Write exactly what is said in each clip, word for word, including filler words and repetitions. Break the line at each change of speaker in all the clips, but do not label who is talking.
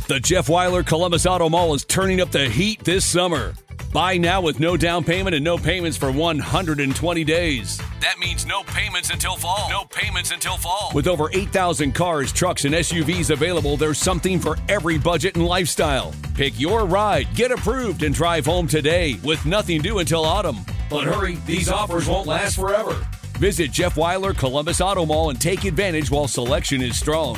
The Jeff Weiler Columbus Auto Mall is turning up the heat this summer. Buy now with no down payment and no payments for one hundred twenty days. That means no payments until fall. No payments until fall. With over eight thousand cars, trucks, and S U Vs available, there's something for every budget and lifestyle. Pick your ride, get approved, and drive home today with nothing due until autumn. But hurry, these offers won't last forever. Visit Jeff Weiler Columbus Auto Mall and take advantage while selection is strong.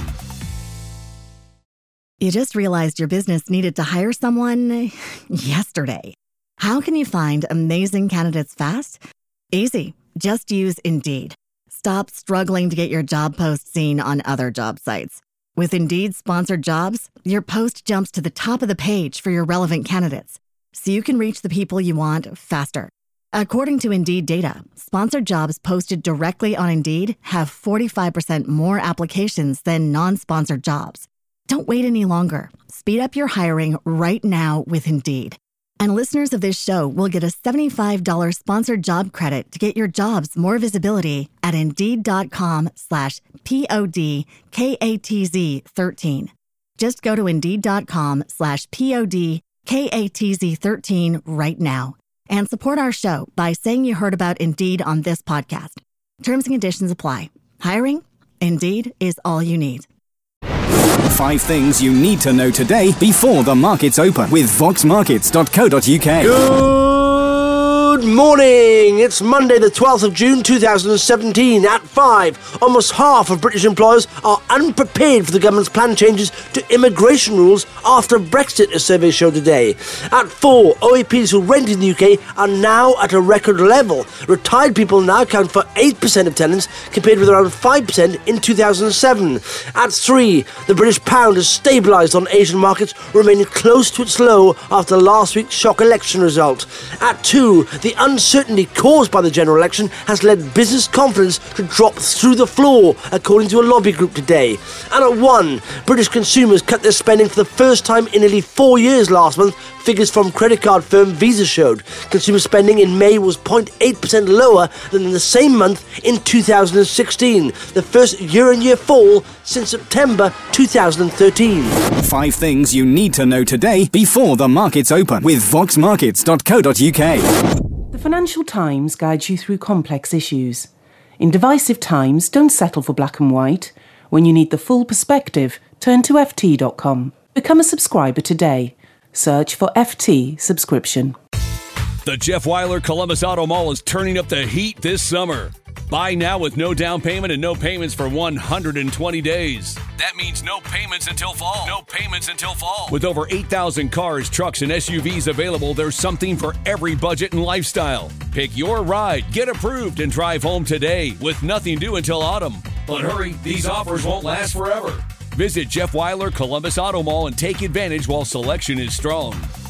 You just realized your business needed to hire someone yesterday. How can you find amazing candidates fast? Easy. Just use Indeed. Stop struggling to get your job post seen on other job sites. With Indeed sponsored jobs, your post jumps to the top of the page for your relevant candidates, so you can reach the people you want faster. According to Indeed data, sponsored jobs posted directly on Indeed have forty-five percent more applications than non-sponsored jobs. Don't wait any longer. Speed up your hiring right now with Indeed. And listeners of this show will get a seventy-five dollars sponsored job credit to get your jobs more visibility at Indeed.com slash P-O-D-K-A-T-Z 13. Just go to Indeed.com slash P-O-D-K-A-T-Z 13 right now and support our show by saying you heard about Indeed on this podcast. Terms and conditions apply. Hiring? Indeed is all you need.
Five things you need to know today before the markets open with vox markets dot co dot U K.
Good morning. It's Monday the twelfth of June two thousand seventeen at five. Almost half of British employers are unprepared for the government's planned changes to immigration rules after Brexit, a survey showed today. At four, O A Ps who rent in the U K are now at a record level. Retired people now account for eight percent of tenants compared with around five percent in two thousand seven. At three, the British pound has stabilised on Asian markets, remaining close to its low after last week's shock election result. At two, the uncertainty caused by the general election has led business confidence to drop through the floor, according to a lobby group today. And at one, British consumers cut their spending for the first time in nearly four years last month. Figures from credit card firm Visa showed consumer spending in May was zero point eight percent lower than in the same month in two thousand sixteen, the first year-on-year fall since September two thousand thirteen.
Five things you need to know today before the markets open with vox markets dot co dot U K.
The Financial Times guides you through complex issues. In divisive times, don't settle for black and white. When you need the full perspective, turn to F T dot com. Become a subscriber today. Search for F T subscription.
The Jeff Weiler Columbus Auto Mall is turning up the heat this summer. Buy now with no down payment and no payments for one hundred twenty days. That means no payments until fall. No payments until fall. With over eight thousand cars, trucks, and S U Vs available, there's something for every budget and lifestyle. Pick your ride, get approved, and drive home today with nothing due until autumn. But hurry, these offers won't last forever. Visit Jeff Weiler Columbus Auto Mall and take advantage while selection is strong.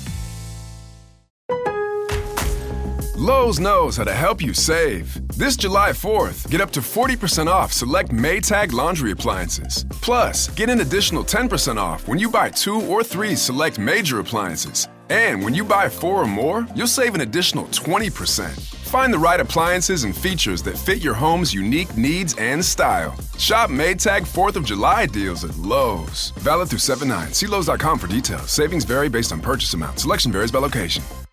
Lowe's knows how to help you save. This July fourth, get up to forty percent off select Maytag laundry appliances. Plus, get an additional ten percent off when you buy two or three select major appliances. And when you buy four or more, you'll save an additional twenty percent. Find the right appliances and features that fit your home's unique needs and style. Shop Maytag fourth of July deals at Lowe's. Valid through seven nine. See Lowe's dot com for details. Savings vary based on purchase amount. Selection varies by location.